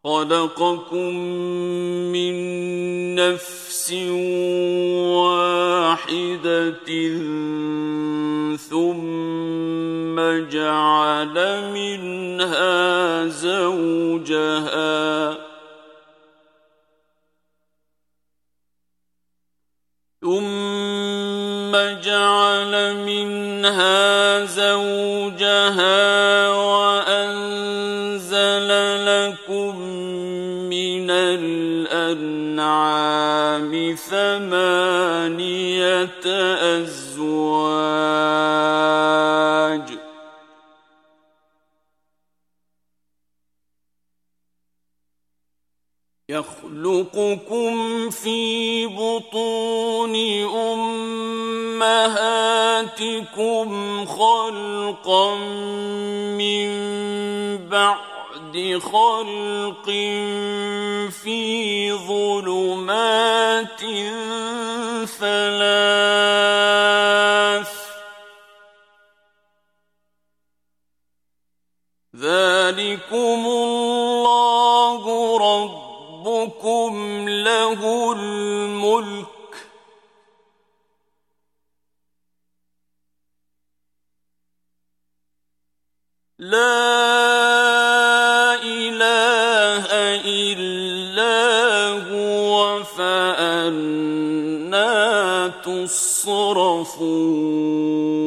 خلقكم من نفس واحدة ثم جعل منها زوجها وأنزل لكم من الأنعام ثمانية أزواج يخلقكم في بطون أمهاتكم خلقا من بعد خلق في ظلمات ثلاث ذلكم الله ربكم له الملك لا إله إلا هو فأنى تصرفون